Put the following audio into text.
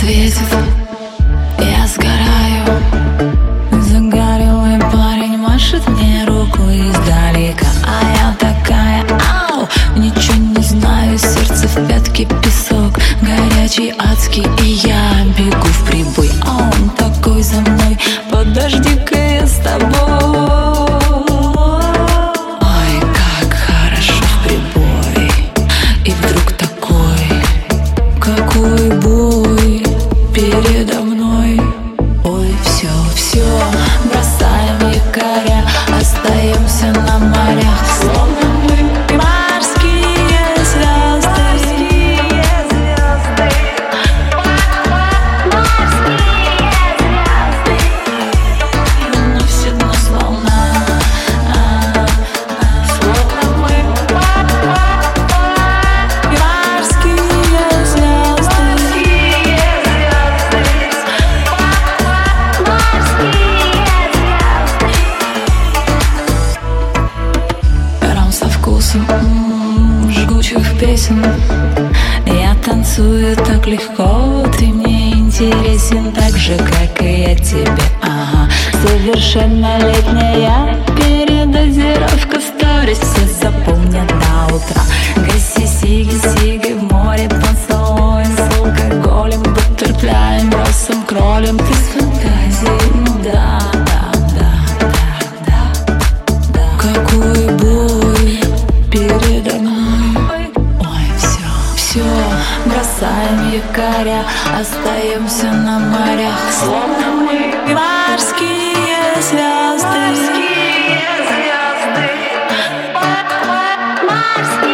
светит, я сгораю. Загорелый парень машет мне рукой издалека, а я такая, ау, ничего не знаю, сердце в пятке песок, горячий, адский, и я бегу в прибой, а он такой за мной, подожди-ка я с тобой. Ой, как хорошо в прибой, и вдруг такой, какой бой передо мной. Ой, все, бросаем якоря, остаемся на морях, словно мы морские звезды. Уносит нас волна, словно мы морские звезды. Ром со вкусом жгучих песен. Я танцую так легко, ты мне интересен так же, как и я тебе. Ага. Совершеннолетняя передозировка сторис, все запомнят до утра. Гаси сиги в море, поцелуй с алкоголем, бутерфляем, бросом кролем. Ты с фантазией, ну да. Какой бой передо мной. Ой, все, бросаем якоря, остаемся на морях, словно мы морские звезды.